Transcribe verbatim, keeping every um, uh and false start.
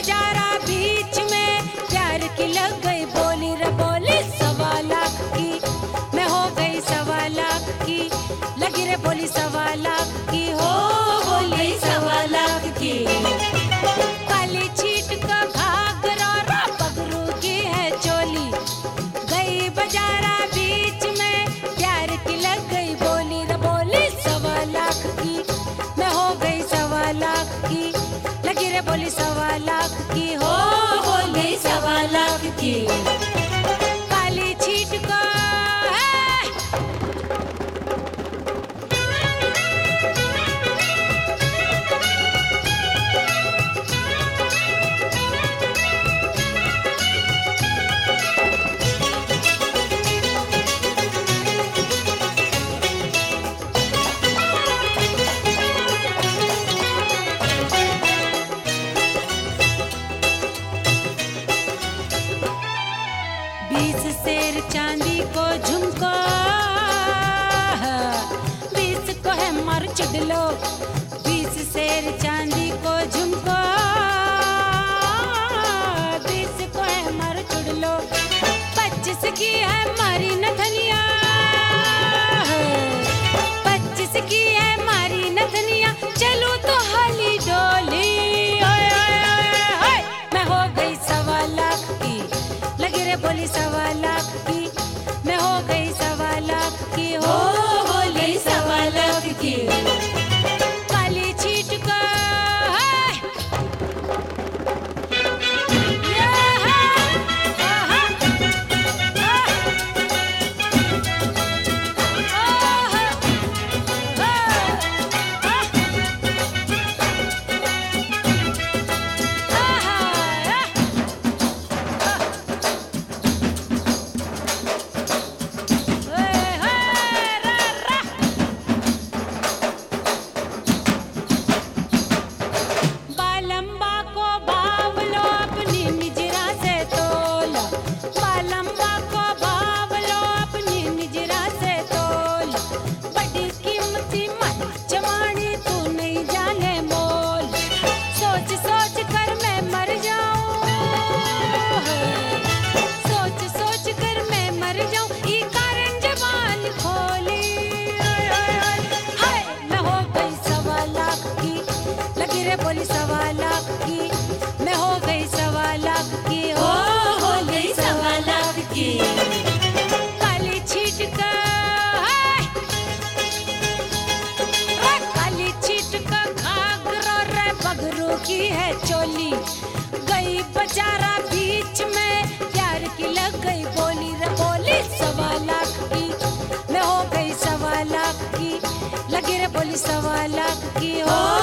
बाजारा बीच में प्यार की लग गई बोली रे बोली सवा लाख की मैं हो गई सवा लाख की लगी रे बोली सवा लाख की हो बोली सवा लाख की काली छीट का घाघरा रा बगरू की है चोली गई बाजारा बीच में प्यार की लग गई बोली रे बोली सवा लाख की मैं हो गई सवा लाख की लगी रे बोली सवा लाख की हो बोली सवा लाख की काली छीट का बीस शेर चांदी को झुमको बीस को है मर चुडलो बीस शेर चांदी को झुमको बीस को है मर चुडलो पच्चीस की है मारी नथनिया पच्चीस की है मारी नथनिया चलो तो हाली डोली ओए ओए ओए ओए मैं हो गई सवा लाख की लगी रे बोली सवा लाख की मैं हो गई सवा लाख की हो बोली सवा लाख की काली छीट का है ये है आहा बालम्बा को भाव लो अपनी निजरा से तोल बालम्बा को भाव लो अपनी निजरा से तोल बड़ी कीमती मन जवानी तू नहीं जाने मोल सोच सोच कर मैं मर जाऊं सोच सोच कर मैं मर जाऊं ई कारण जवान खोली ओए ओए ओए हाय मैं हो गई सवा लाख की लगी रे बोली सवा लाख की मैं हो गई सवा लाख की हो हो गई सवा लाख की काली छीट का है रे काली छीट का घाघरा रे बगरू की है चोली गई बाजारा बीच में प्यार की लग गई बोली रे बोली सवा लाख की मैं हो गई सवा लाख की लगी रे बोली सवा लाख की हो